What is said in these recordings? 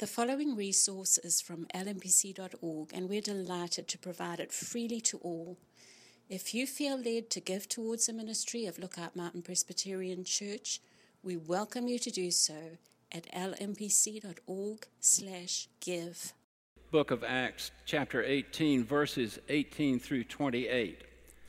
The following resource is from lmpc.org, and we're delighted to provide it freely to all. If you feel led to give towards the ministry of Lookout Mountain Presbyterian Church, we welcome you to do so at lmpc.org/give. Book of Acts, chapter 18, verses 18 through 28.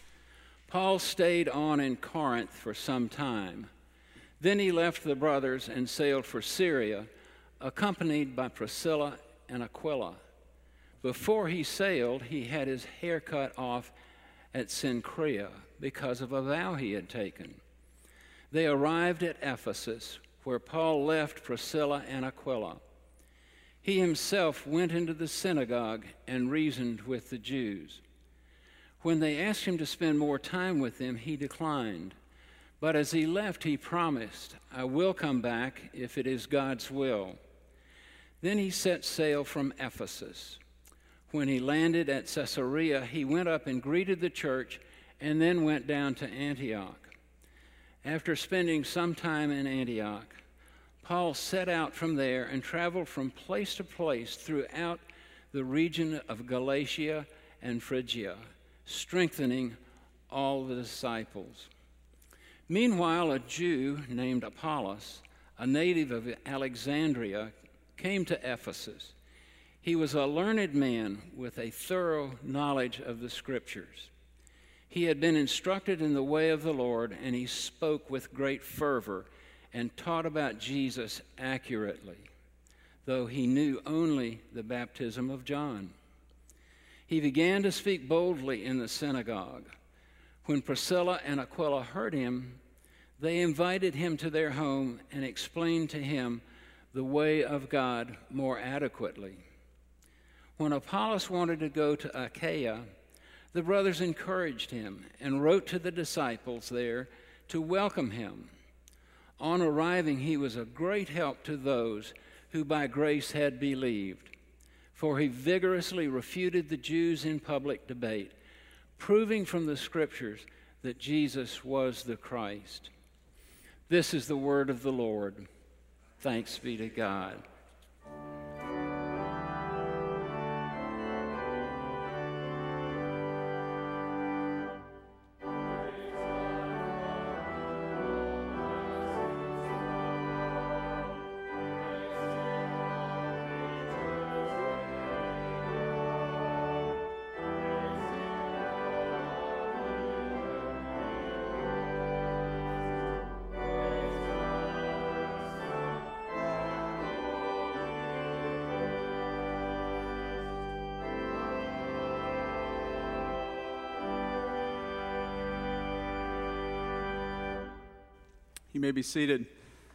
Paul stayed on in Corinth for some time. Then he left the brothers and sailed for Syria, accompanied by Priscilla and Aquila. Before he sailed, he had his hair cut off at Cenchrea because of a vow he had taken. They arrived at Ephesus, where Paul left Priscilla and Aquila. He himself went into the synagogue and reasoned with the Jews. When they asked him to spend more time with them, he declined. But as he left, he promised, "I will come back if it is God's will." Then he set sail from Ephesus. When he landed at Caesarea, he went up and greeted the church and then went down to Antioch. After spending some time in Antioch, Paul set out from there and traveled from place to place throughout the region of Galatia and Phrygia, strengthening all the disciples. Meanwhile, a Jew named Apollos, a native of Alexandria, came to Ephesus. He was a learned man with a thorough knowledge of the Scriptures. He had been instructed in the way of the Lord, and he spoke with great fervor and taught about Jesus accurately, though he knew only the baptism of John. He began to speak boldly in the synagogue. When Priscilla and Aquila heard him, they invited him to their home and explained to him the way of God more adequately. When Apollos wanted to go to Achaia, the brothers encouraged him and wrote to the disciples there to welcome him. On arriving, he was a great help to those who by grace had believed, for he vigorously refuted the Jews in public debate, proving from the Scriptures that Jesus was the Christ. This is the word of the Lord. Thanks be to God. You may be seated.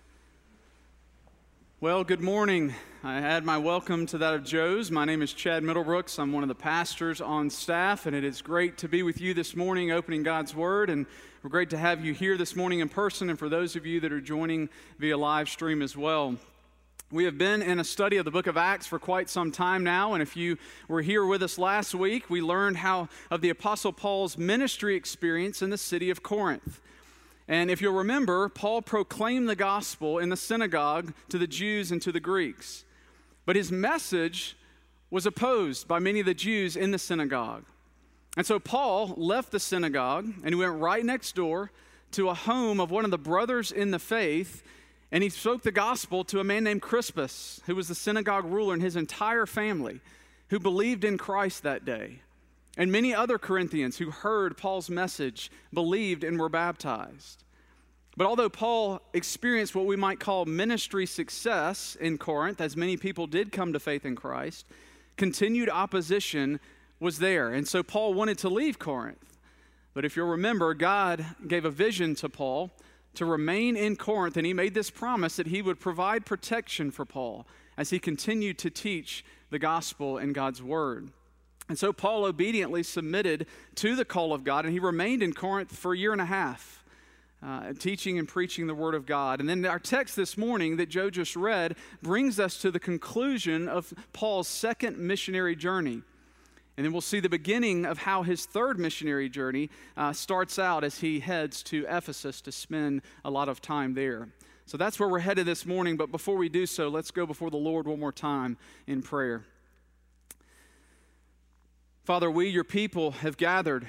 Well, good morning. I add my welcome to that of Joe's. My name is Chad Middlebrooks. I'm one of the pastors on staff, and it is great to be with you this morning opening God's Word, and we're great to have you here this morning in person, and for those of you that are joining via live stream as well. We have been in a study of the book of Acts for quite some time now, and if you were here with us last week, we learned of the Apostle Paul's ministry experience in the city of Corinth. And if you'll remember, Paul proclaimed the gospel in the synagogue to the Jews and to the Greeks. But his message was opposed by many of the Jews in the synagogue. And so Paul left the synagogue and he went right next door to a home of one of the brothers in the faith, and he spoke the gospel to a man named Crispus, who was the synagogue ruler, and his entire family, who believed in Christ that day. And many other Corinthians who heard Paul's message believed and were baptized. But although Paul experienced what we might call ministry success in Corinth, as many people did come to faith in Christ, continued opposition was there. And so Paul wanted to leave Corinth. But if you'll remember, God gave a vision to Paul to remain in Corinth, and he made this promise that he would provide protection for Paul as he continued to teach the gospel and God's word. And so Paul obediently submitted to the call of God, and he remained in Corinth for a year and a half, teaching and preaching the word of God. And then our text this morning that Joe just read brings us to the conclusion of Paul's second missionary journey. And then we'll see the beginning of how his third missionary journey starts out as he heads to Ephesus to spend a lot of time there. So that's where we're headed this morning, but before we do so, let's go before the Lord one more time in prayer. Father, we, your people, have gathered,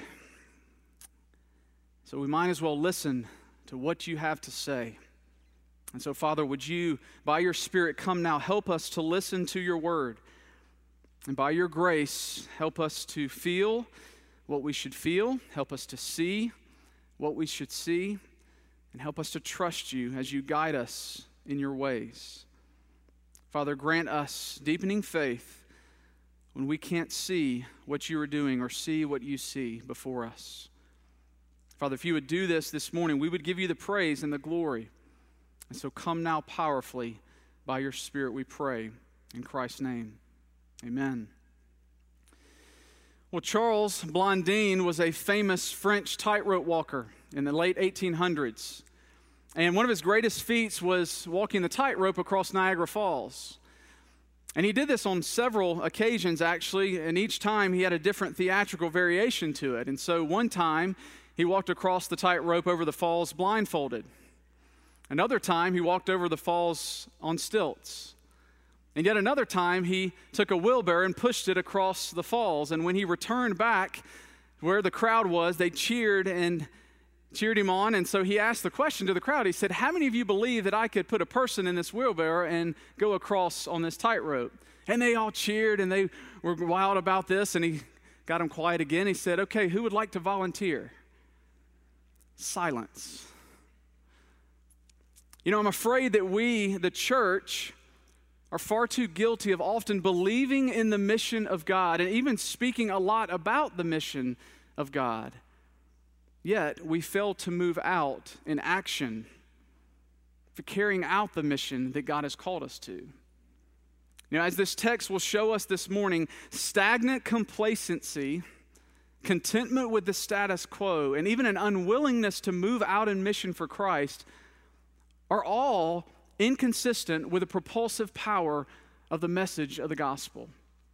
so we might as well listen to what you have to say. And so, Father, would you, by your Spirit, come now, help us to listen to your word. And by your grace, help us to feel what we should feel, help us to see what we should see, and help us to trust you as you guide us in your ways. Father, grant us deepening faith when we can't see what you are doing or see what you see before us. Father, if you would do this morning, we would give you the praise and the glory. And so come now powerfully by your Spirit, we pray. In Christ's name, amen. Well, Charles Blondin was a famous French tightrope walker in the late 1800s. And one of his greatest feats was walking the tightrope across Niagara Falls. And he did this on several occasions, actually, and each time he had a different theatrical variation to it. And so one time, he walked across the tightrope over the falls blindfolded. Another time, he walked over the falls on stilts. And yet another time, he took a wheelbarrow and pushed it across the falls. And when he returned back where the crowd was, they cheered him on. And so he asked the question to the crowd. He said, how many of you believe that I could put a person in this wheelbarrow and go across on this tightrope? And they all cheered, and they were wild about this. And he got them quiet again. He said, okay, who would like to volunteer? Silence. You know, I'm afraid that we, the church, are far too guilty of often believing in the mission of God and even speaking a lot about the mission of God. Yet, we fail to move out in action for carrying out the mission that God has called us to. You know, as this text will show us this morning, stagnant complacency, contentment with the status quo, and even an unwillingness to move out in mission for Christ are all inconsistent with the propulsive power of the message of the gospel.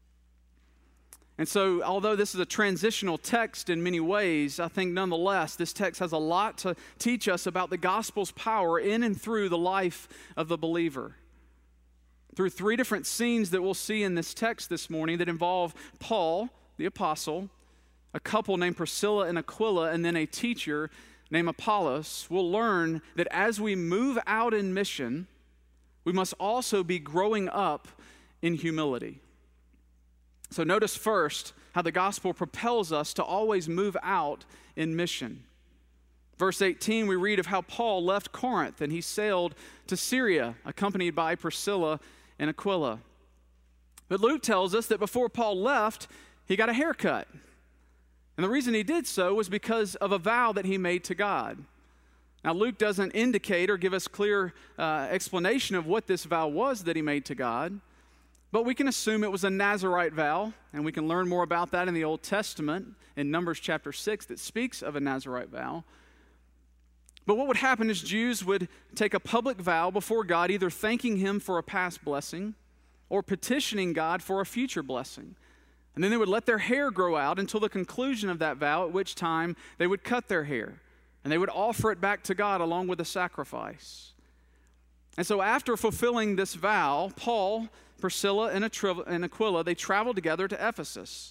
And so, although this is a transitional text in many ways, I think nonetheless, this text has a lot to teach us about the gospel's power in and through the life of the believer. Through three different scenes that we'll see in this text this morning that involve Paul, the apostle, a couple named Priscilla and Aquila, and then a teacher named Apollos, we'll learn that as we move out in mission, we must also be growing up in humility. So notice first how the gospel propels us to always move out in mission. Verse 18, we read of how Paul left Corinth and he sailed to Syria, accompanied by Priscilla and Aquila. But Luke tells us that before Paul left, he got a haircut. And the reason he did so was because of a vow that he made to God. Now, Luke doesn't indicate or give us clear explanation of what this vow was that he made to God, but we can assume it was a Nazirite vow, and we can learn more about that in the Old Testament, in Numbers chapter 6, that speaks of a Nazirite vow. But what would happen is Jews would take a public vow before God, either thanking him for a past blessing or petitioning God for a future blessing. And then they would let their hair grow out until the conclusion of that vow, at which time they would cut their hair. And they would offer it back to God along with a sacrifice. And so after fulfilling this vow, Paul, Priscilla, and Aquila, they traveled together to Ephesus.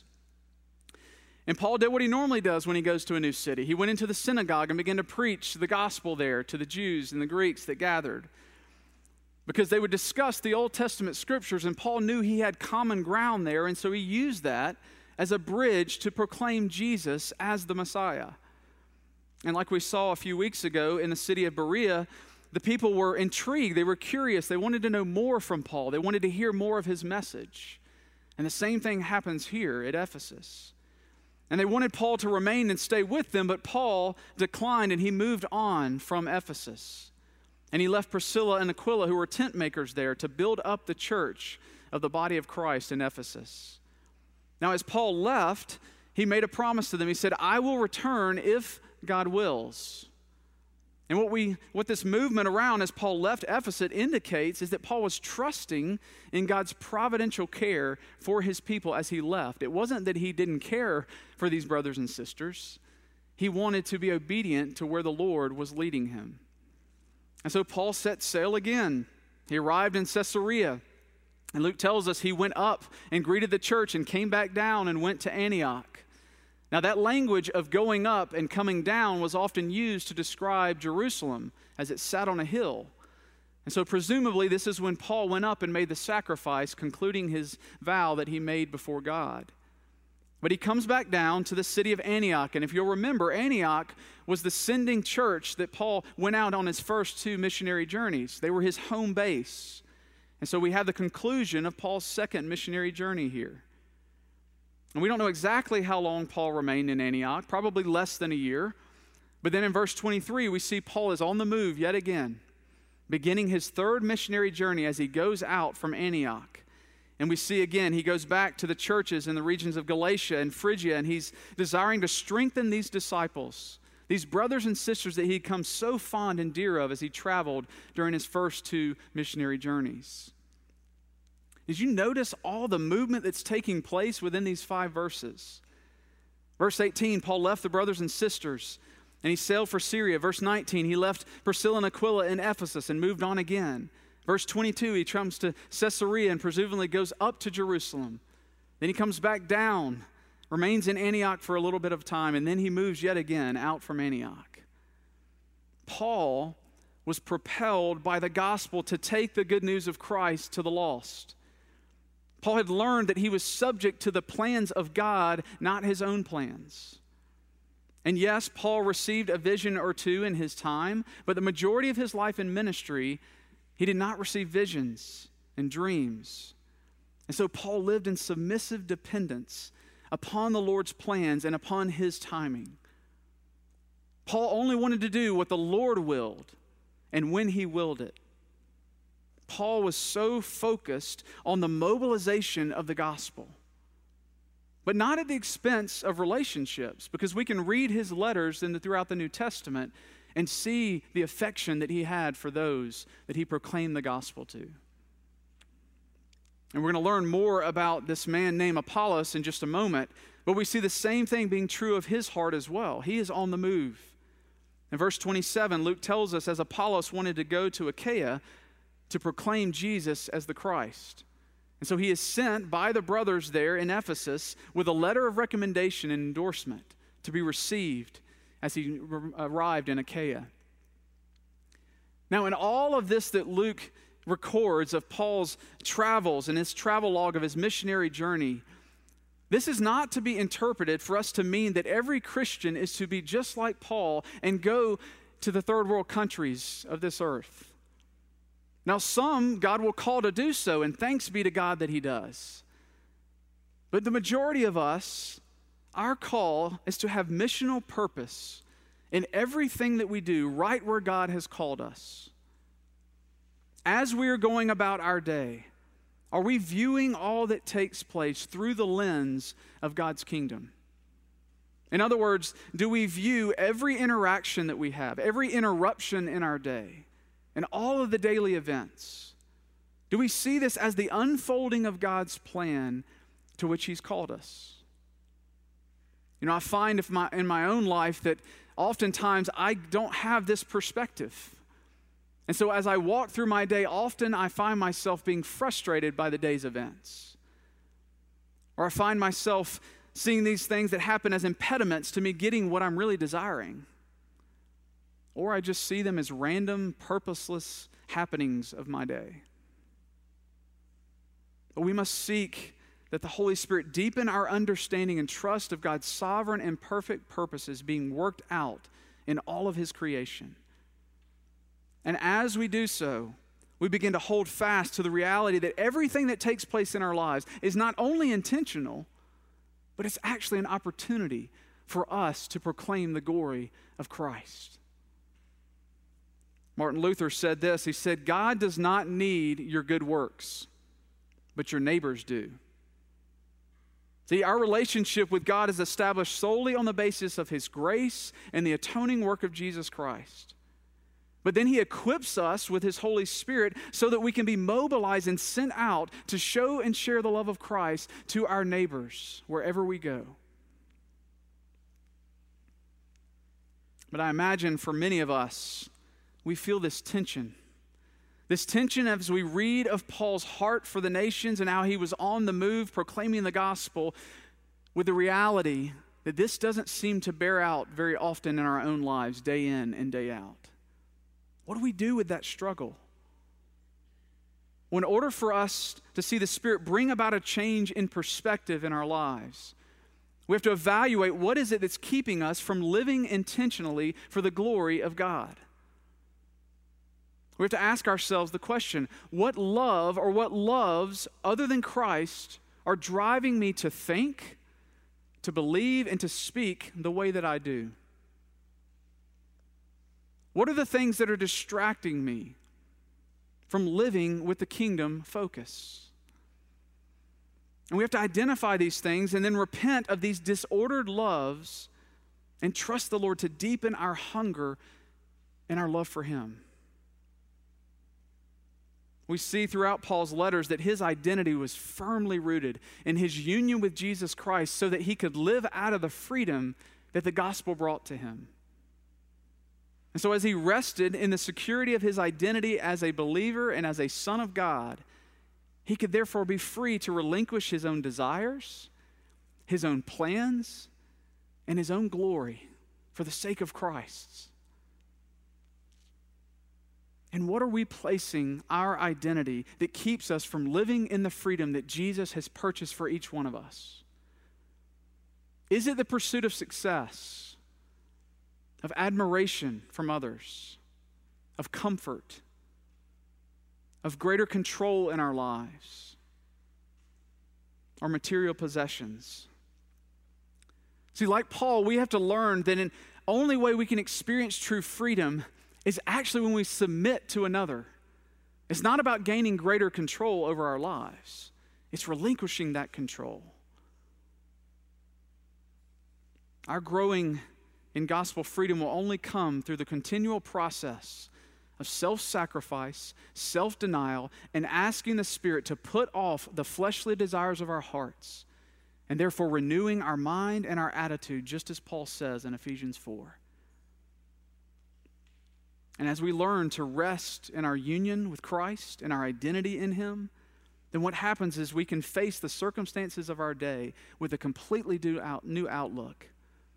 And Paul did what he normally does when he goes to a new city. He went into the synagogue and began to preach the gospel there to the Jews and the Greeks that gathered, because they would discuss the Old Testament scriptures, and Paul knew he had common ground there, and so he used that as a bridge to proclaim Jesus as the Messiah. And like we saw a few weeks ago in the city of Berea, the people were intrigued, they were curious, they wanted to know more from Paul, they wanted to hear more of his message. And the same thing happens here at Ephesus. And they wanted Paul to remain and stay with them, but Paul declined and he moved on from Ephesus. And he left Priscilla and Aquila, who were tent makers there, to build up the church of the body of Christ in Ephesus. Now, as Paul left, he made a promise to them. He said, I will return if God wills. And what this movement around as Paul left Ephesus indicates is that Paul was trusting in God's providential care for his people as he left. It wasn't that he didn't care for these brothers and sisters. He wanted to be obedient to where the Lord was leading him. And so Paul set sail again. He arrived in Caesarea. And Luke tells us he went up and greeted the church and came back down and went to Antioch. Now that language of going up and coming down was often used to describe Jerusalem as it sat on a hill. And so presumably this is when Paul went up and made the sacrifice, concluding his vow that he made before God. But he comes back down to the city of Antioch. And if you'll remember, Antioch was the sending church that Paul went out on his first 2 missionary journeys. They were his home base. And so we have the conclusion of Paul's second missionary journey here. And we don't know exactly how long Paul remained in Antioch, probably less than a year. But then in verse 23, we see Paul is on the move yet again, beginning his 3rd missionary journey as he goes out from Antioch. And we see again, he goes back to the churches in the regions of Galatia and Phrygia, and he's desiring to strengthen these disciples, these brothers and sisters that he'd come so fond and dear of as he traveled during his first 2 missionary journeys. Did you notice all the movement that's taking place within these 5 verses? Verse 18, Paul left the brothers and sisters, and he sailed for Syria. Verse 19, he left Priscilla and Aquila in Ephesus and moved on again. Verse 22, he comes to Caesarea and presumably goes up to Jerusalem. Then he comes back down, remains in Antioch for a little bit of time, and then he moves yet again out from Antioch. Paul was propelled by the gospel to take the good news of Christ to the lost. Paul had learned that he was subject to the plans of God, not his own plans. And yes, Paul received a vision or 2 in his time, but the majority of his life in ministry, he did not receive visions and dreams. And so Paul lived in submissive dependence upon the Lord's plans and upon his timing. Paul only wanted to do what the Lord willed and when he willed it. Paul was so focused on the mobilization of the gospel, but not at the expense of relationships, because we can read his letters throughout the New Testament and see the affection that he had for those that he proclaimed the gospel to. And we're going to learn more about this man named Apollos in just a moment, but we see the same thing being true of his heart as well. He is on the move. In verse 27, Luke tells us, as Apollos wanted to go to Achaia to proclaim Jesus as the Christ. And so he is sent by the brothers there in Ephesus with a letter of recommendation and endorsement to be received as he arrived in Achaia. Now, in all of this that Luke records of Paul's travels and his travel log of his missionary journey, this is not to be interpreted for us to mean that every Christian is to be just like Paul and go to the third world countries of this earth. Now, some God will call to do so, and thanks be to God that he does. But the majority of us, our call is to have missional purpose in everything that we do right where God has called us. As we are going about our day, are we viewing all that takes place through the lens of God's kingdom? In other words, do we view every interaction that we have, every interruption in our day, and all of the daily events, do we see this as the unfolding of God's plan to which he's called us? You know, I find in my own life that oftentimes I don't have this perspective. And so as I walk through my day, often I find myself being frustrated by the day's events. Or I find myself seeing these things that happen as impediments to me getting what I'm really desiring. Or I just see them as random, purposeless happenings of my day. But we must seek that the Holy Spirit deepen our understanding and trust of God's sovereign and perfect purposes being worked out in all of his creation. And as we do so, we begin to hold fast to the reality that everything that takes place in our lives is not only intentional, but it's actually an opportunity for us to proclaim the glory of Christ. Martin Luther said this. He said, God does not need your good works, but your neighbors do. See, our relationship with God is established solely on the basis of his grace and the atoning work of Jesus Christ. But then he equips us with his Holy Spirit so that we can be mobilized and sent out to show and share the love of Christ to our neighbors wherever we go. But I imagine for many of us, we feel this tension. This tension as we read of Paul's heart for the nations and how he was on the move proclaiming the gospel, with the reality that this doesn't seem to bear out very often in our own lives, day in and day out. What do we do with that struggle? Well, in order for us to see the Spirit bring about a change in perspective in our lives, we have to evaluate what is it that's keeping us from living intentionally for the glory of God. We have to ask ourselves the question, what love or what loves other than Christ are driving me to think, to believe, and to speak the way that I do? What are the things that are distracting me from living with the kingdom focus? And we have to identify these things and then repent of these disordered loves and trust the Lord to deepen our hunger and our love for Him. We see throughout Paul's letters that his identity was firmly rooted in his union with Jesus Christ so that he could live out of the freedom that the gospel brought to him. And so as he rested in the security of his identity as a believer and as a son of God, he could therefore be free to relinquish his own desires, his own plans, and his own glory for the sake of Christ's. And what are we placing our identity that keeps us from living in the freedom that Jesus has purchased for each one of us? Is it the pursuit of success, of admiration from others, of comfort, of greater control in our lives, or material possessions? See, like Paul, we have to learn that the only way we can experience true freedom is actually when we submit to another. It's not about gaining greater control over our lives. It's relinquishing that control. Our growing in gospel freedom will only come through the continual process of self-sacrifice, self-denial, and asking the Spirit to put off the fleshly desires of our hearts, and therefore renewing our mind and our attitude, just as Paul says in Ephesians 4. And as we learn to rest in our union with Christ and our identity in Him, then what happens is we can face the circumstances of our day with a completely new outlook.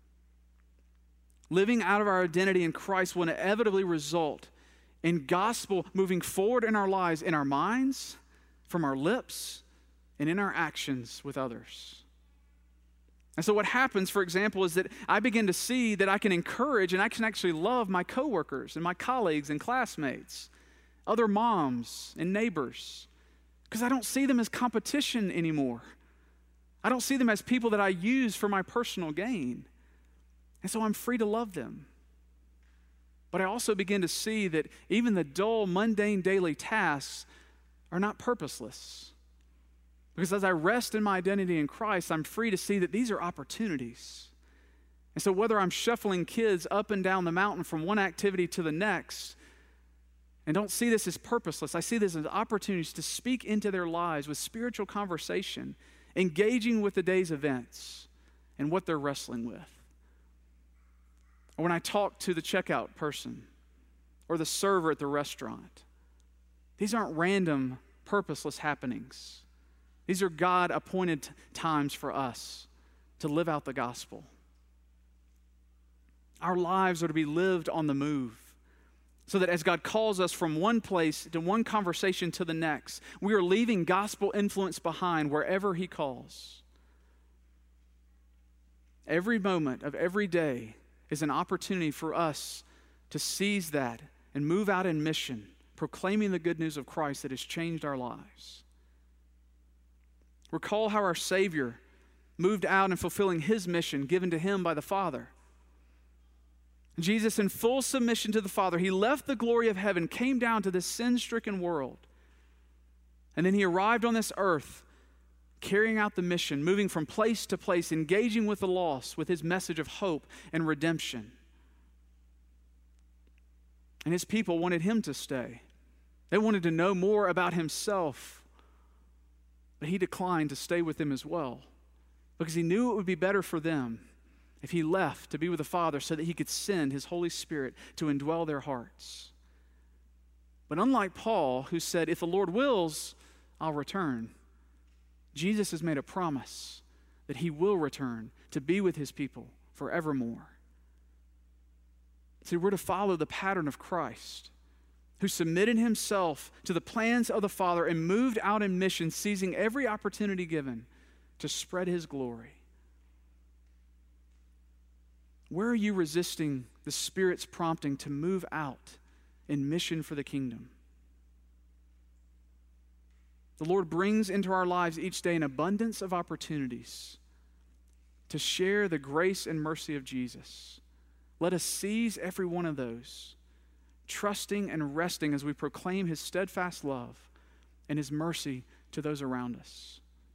Living out of our identity in Christ will inevitably result in gospel moving forward in our lives, in our minds, from our lips, and in our actions with others. And so what happens, for example, is that I begin to see that I can encourage and I can actually love my coworkers and my colleagues and classmates, other moms and neighbors, because I don't see them as competition anymore. I don't see them as people that I use for my personal gain. And so I'm free to love them. But I also begin to see that even the dull, mundane daily tasks are not purposeless. Because as I rest in my identity in Christ, I'm free to see that these are opportunities. And so whether I'm shuffling kids up and down the mountain from one activity to the next, and don't see this as purposeless, I see this as opportunities to speak into their lives with spiritual conversation, engaging with the day's events and what they're wrestling with. Or when I talk to the checkout person or the server at the restaurant, these aren't random, purposeless happenings. These are God-appointed times for us to live out the gospel. Our lives are to be lived on the move, so that as God calls us from one place to one conversation to the next, we are leaving gospel influence behind wherever He calls. Every moment of every day is an opportunity for us to seize that and move out in mission, proclaiming the good news of Christ that has changed our lives. Recall how our Savior moved out in fulfilling His mission given to Him by the Father. Jesus, in full submission to the Father, He left the glory of heaven, came down to this sin-stricken world, and then He arrived on this earth, carrying out the mission, moving from place to place, engaging with the lost with His message of hope and redemption. And His people wanted Him to stay. They wanted to know more about Himself. But He declined to stay with them as well, because He knew it would be better for them if He left to be with the Father so that He could send His Holy Spirit to indwell their hearts. But unlike Paul, who said, if the Lord wills, I'll return, Jesus has made a promise that he will return to be with his people forevermore. See, we're to follow the pattern of Christ, who submitted himself to the plans of the Father and moved out in mission, seizing every opportunity given to spread his glory. Where are you resisting the Spirit's prompting to move out in mission for the kingdom? The Lord brings into our lives each day an abundance of opportunities to share the grace and mercy of Jesus. Let us seize every one of those, trusting and resting as we proclaim his steadfast love and his mercy to those around us.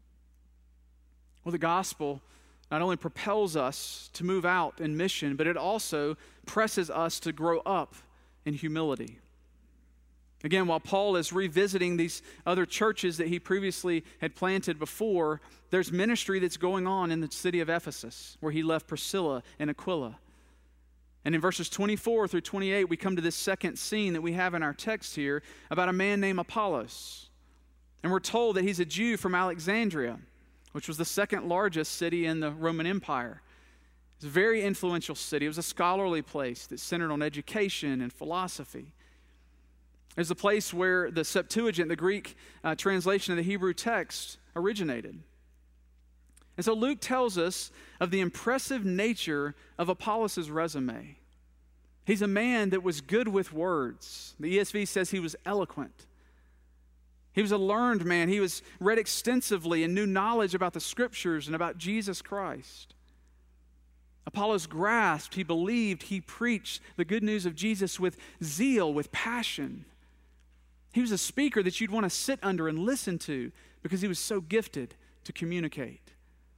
Well, the gospel not only propels us to move out in mission, but it also presses us to grow up in humility. Again, while Paul is revisiting these other churches that he previously had planted before, there's ministry that's going on in the city of Ephesus, where he left Priscilla and Aquila. And in verses 24 through 28, we come to this second scene that we have in our text here about a man named Apollos. And we're told that he's a Jew from Alexandria, which was the second largest city in the Roman Empire. It was a very influential city. It was a scholarly place that centered on education and philosophy. It was the place where the Septuagint, the Greek translation of the Hebrew text, originated. And so Luke tells us of the impressive nature of Apollos' resume. He's a man that was good with words. The ESV says he was eloquent. He was a learned man. He was read extensively and knew knowledge about the Scriptures and about Jesus Christ. Apollos grasped, he believed, he preached the good news of Jesus with zeal, with passion. He was a speaker that you'd want to sit under and listen to because he was so gifted to communicate.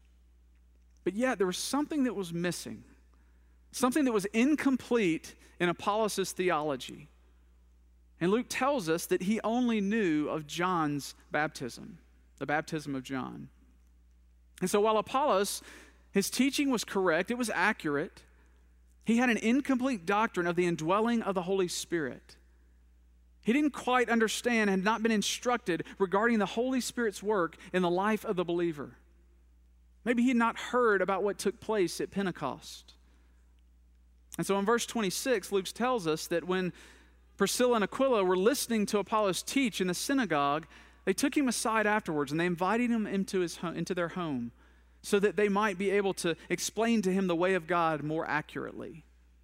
But yet there was something that was missing, something that was incomplete in Apollos' theology. And Luke tells us that he only knew of John's baptism, the baptism of John. And so while Apollos, his teaching was correct, it was accurate, he had an incomplete doctrine of the indwelling of the Holy Spirit. He didn't quite understand and had not been instructed regarding the Holy Spirit's work in the life of the believer. Maybe he had not heard about what took place at Pentecost. And so in verse 26, Luke tells us that when Priscilla and Aquila were listening to Apollos teach in the synagogue, they took him aside afterwards and they invited him into their home so that they might be able to explain to him the way of God more accurately.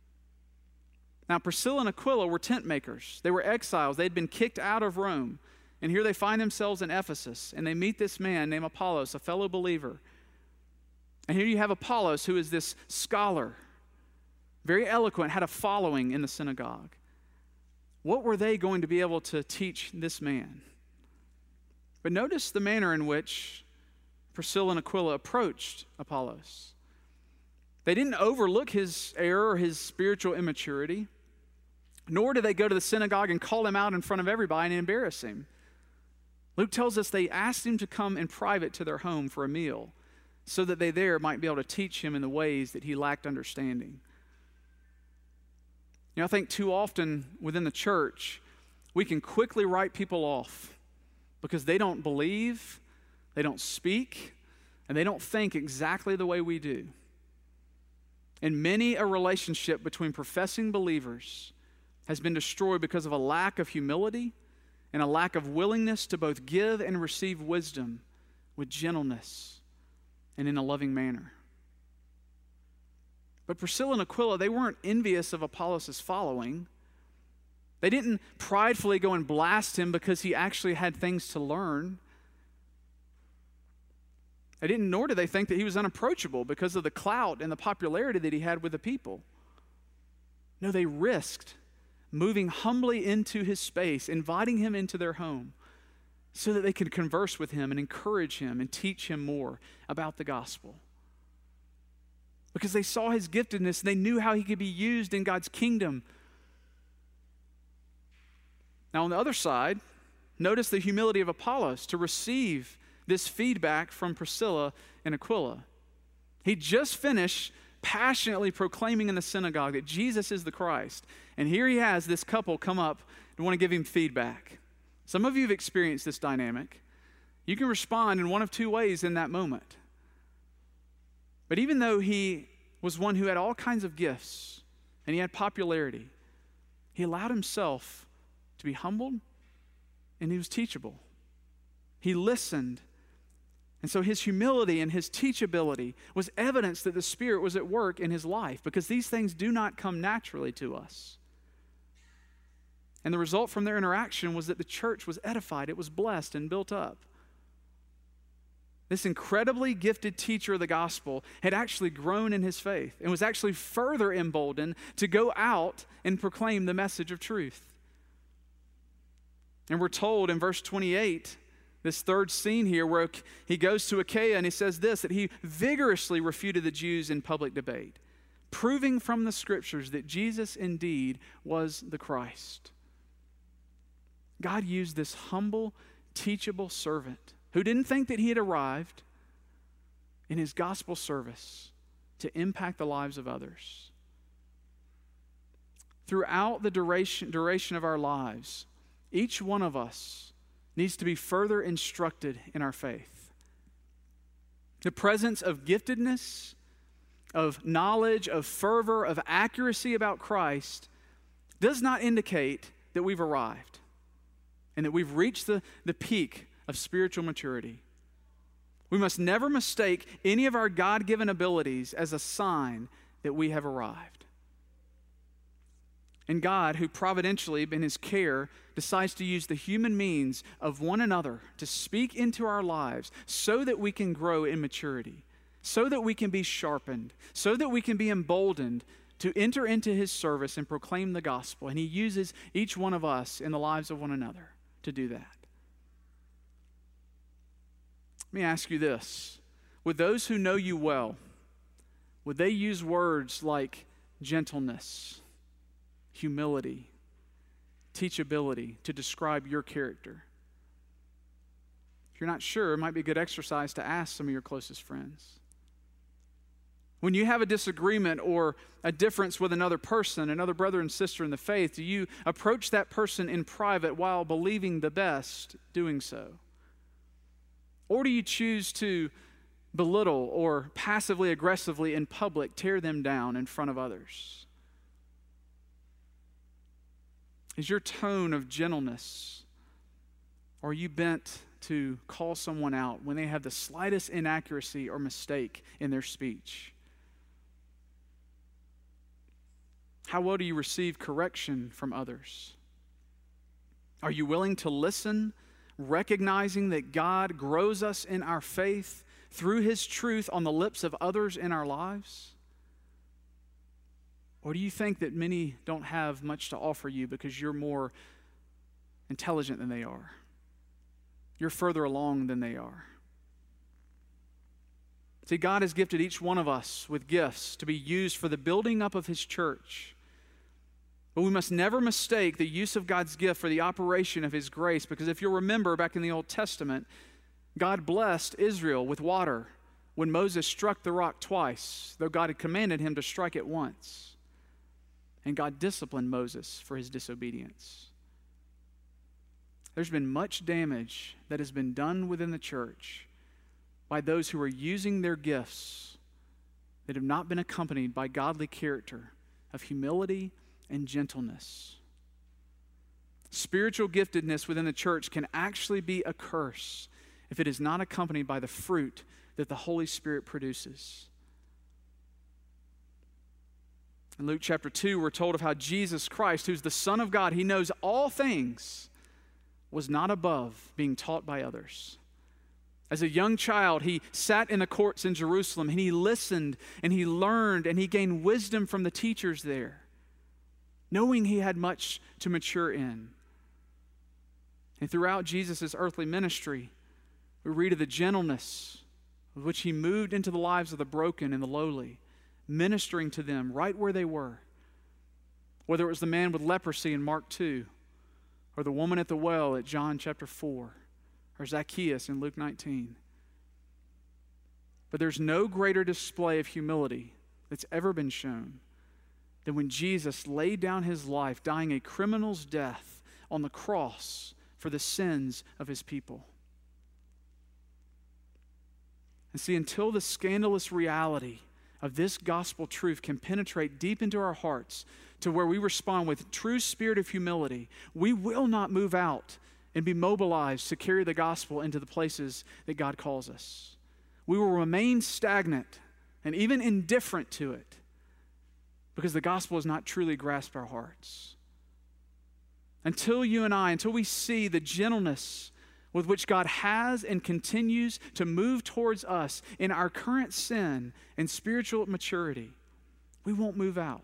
Now, Priscilla and Aquila were tent makers. They were exiles. They'd been kicked out of Rome. And here they find themselves in Ephesus, and they meet this man named Apollos, a fellow believer. And here you have Apollos, who is this scholar, very eloquent, had a following in the synagogue. What were they going to be able to teach this man? But notice the manner in which Priscilla and Aquila approached Apollos. They didn't overlook his error or his spiritual immaturity, nor did they go to the synagogue and call him out in front of everybody and embarrass him. Luke tells us they asked him to come in private to their home for a meal so that they there might be able to teach him in the ways that he lacked understanding. You know, I think too often within the church, we can quickly write people off because they don't believe, they don't speak, and they don't think exactly the way we do. And many a relationship between professing believers has been destroyed because of a lack of humility and a lack of willingness to both give and receive wisdom with gentleness and in a loving manner. But Priscilla and Aquila, they weren't envious of Apollos' following. They didn't pridefully go and blast him because he actually had things to learn. Nor did they think that he was unapproachable because of the clout and the popularity that he had with the people. No, they risked moving humbly into his space, inviting him into their home so that they could converse with him and encourage him and teach him more about the gospel. Because they saw his giftedness and they knew how he could be used in God's kingdom. Now on the other side, notice the humility of Apollos to receive this feedback from Priscilla and Aquila. He just finished passionately proclaiming in the synagogue that Jesus is the Christ. And here he has this couple come up and want to give him feedback. Some of you have experienced this dynamic. You can respond in one of two ways in that moment. But even though he was one who had all kinds of gifts and he had popularity, he allowed himself to be humbled and he was teachable. He listened. And so his humility and his teachability was evidence that the Spirit was at work in his life, because these things do not come naturally to us. And the result from their interaction was that the church was edified, it was blessed and built up. This incredibly gifted teacher of the gospel had actually grown in his faith and was actually further emboldened to go out and proclaim the message of truth. And we're told in verse 28, this third scene here, where he goes to Achaia and he says this, that he vigorously refuted the Jews in public debate, proving from the scriptures that Jesus indeed was the Christ. God used this humble, teachable servant who didn't think that he had arrived in his gospel service to impact the lives of others. Throughout the duration of our lives, each one of us needs to be further instructed in our faith. The presence of giftedness, of knowledge, of fervor, of accuracy about Christ does not indicate that we've arrived and that we've reached the peak of spiritual maturity. We must never mistake any of our God-given abilities as a sign that we have arrived. And God, who providentially, in his care, decides to use the human means of one another to speak into our lives so that we can grow in maturity, so that we can be sharpened, so that we can be emboldened to enter into his service and proclaim the gospel. And he uses each one of us in the lives of one another to do that. Let me ask you this. Would those who know you well, would they use words like gentleness, humility, teachability to describe your character? If you're not sure, it might be a good exercise to ask some of your closest friends. When you have a disagreement or a difference with another person, another brother and sister in the faith, do you approach that person in private while believing the best doing so? Or do you choose to belittle or passively aggressively in public tear them down in front of others? Is your tone of gentleness, or are you bent to call someone out when they have the slightest inaccuracy or mistake in their speech? How well do you receive correction from others? Are you willing to listen, recognizing that God grows us in our faith through his truth on the lips of others in our lives? Or do you think that many don't have much to offer you because you're more intelligent than they are? You're further along than they are. See, God has gifted each one of us with gifts to be used for the building up of his church. But we must never mistake the use of God's gift for the operation of his grace, because if you'll remember back in the Old Testament, God blessed Israel with water when Moses struck the rock twice, though God had commanded him to strike it once. And God disciplined Moses for his disobedience. There's been much damage that has been done within the church by those who are using their gifts that have not been accompanied by godly character of humility and gentleness. Spiritual giftedness within the church can actually be a curse if it is not accompanied by the fruit that the Holy Spirit produces. In Luke chapter 2, we're told of how Jesus Christ, who's the Son of God, he knows all things, was not above being taught by others. As a young child, he sat in the courts in Jerusalem and he listened and he learned and he gained wisdom from the teachers there, knowing he had much to mature in. And throughout Jesus' earthly ministry, we read of the gentleness with which he moved into the lives of the broken and the lowly, ministering to them right where they were. Whether it was the man with leprosy in Mark 2, or the woman at the well at John chapter 4, or Zacchaeus in Luke 19. But there's no greater display of humility that's ever been shown than when Jesus laid down his life, dying a criminal's death on the cross for the sins of his people. And see, until the scandalous reality of this gospel truth can penetrate deep into our hearts to where we respond with true spirit of humility, we will not move out and be mobilized to carry the gospel into the places that God calls us. We will remain stagnant and even indifferent to it because the gospel has not truly grasped our hearts. Until we see the gentleness with which God has and continues to move towards us in our current sin and spiritual maturity, we won't move out.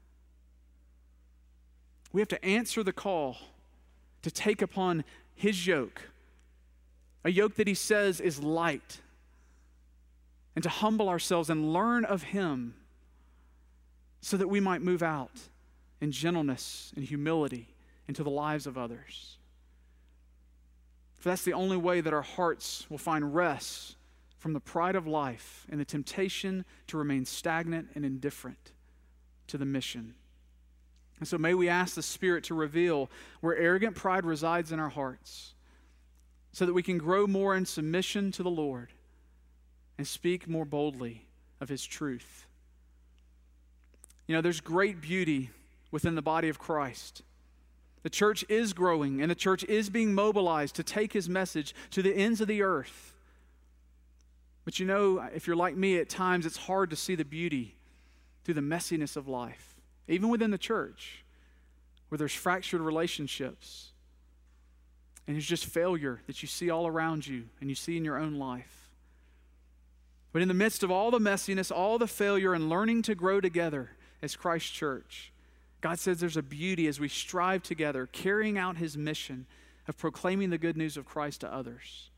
We have to answer the call to take upon his yoke, a yoke that he says is light, and to humble ourselves and learn of him so that we might move out in gentleness and humility into the lives of others. For that's the only way that our hearts will find rest from the pride of life and the temptation to remain stagnant and indifferent to the mission. And so may we ask the Spirit to reveal where arrogant pride resides in our hearts so that we can grow more in submission to the Lord and speak more boldly of his truth. You know, there's great beauty within the body of Christ. The church is growing, and the church is being mobilized to take his message to the ends of the earth. But you know, if you're like me, at times it's hard to see the beauty through the messiness of life, even within the church, where there's fractured relationships, and there's just failure that you see all around you and you see in your own life. But in the midst of all the messiness, all the failure, and learning to grow together as Christ's church, God says there's a beauty as we strive together, carrying out his mission of proclaiming the good news of Christ to others.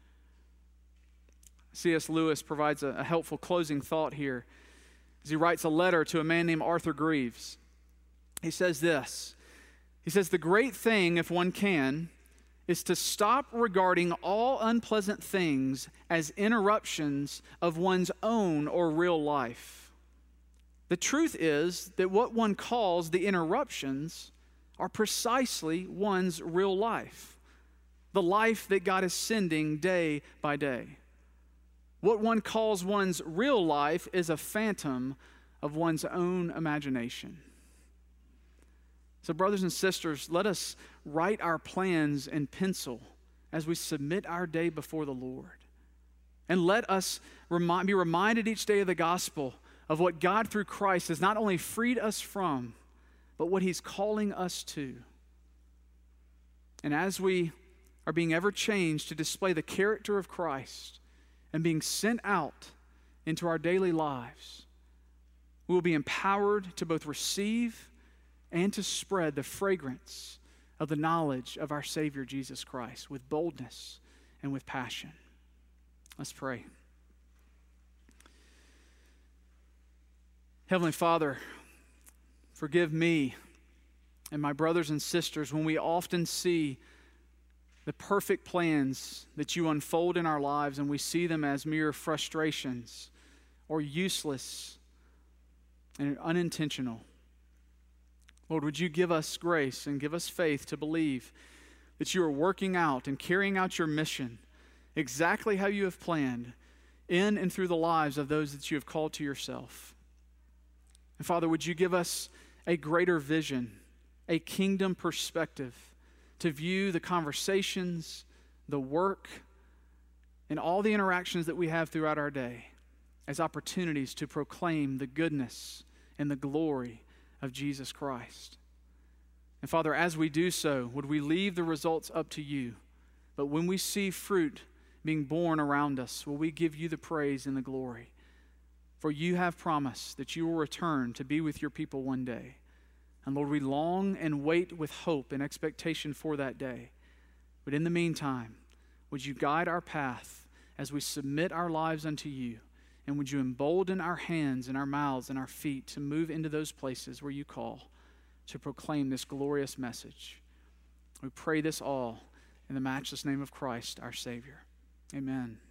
C.S. Lewis provides a helpful closing thought here as he writes a letter to a man named Arthur Greeves. He says this. He says, "The great thing, if one can, is to stop regarding all unpleasant things as interruptions of one's own or real life. The truth is that what one calls the interruptions are precisely one's real life, the life that God is sending day by day. What one calls one's real life is a phantom of one's own imagination." So, brothers and sisters, let us write our plans in pencil as we submit our day before the Lord. And let us be reminded each day of the gospel of what God through Christ has not only freed us from, but what he's calling us to. And as we are being ever changed to display the character of Christ and being sent out into our daily lives, we will be empowered to both receive and to spread the fragrance of the knowledge of our Savior Jesus Christ with boldness and with passion. Let's pray. Heavenly Father, forgive me and my brothers and sisters when we often see the perfect plans that you unfold in our lives and we see them as mere frustrations or useless and unintentional. Lord, would you give us grace and give us faith to believe that you are working out and carrying out your mission exactly how you have planned in and through the lives of those that you have called to yourself. And Father, would you give us a greater vision, a kingdom perspective to view the conversations, the work, and all the interactions that we have throughout our day as opportunities to proclaim the goodness and the glory of Jesus Christ. And Father, as we do so, would we leave the results up to you? But when we see fruit being born around us, will we give you the praise and the glory? For you have promised that you will return to be with your people one day. And Lord, we long and wait with hope and expectation for that day. But in the meantime, would you guide our path as we submit our lives unto you? And would you embolden our hands and our mouths and our feet to move into those places where you call to proclaim this glorious message? We pray this all in the matchless name of Christ, our Savior. Amen.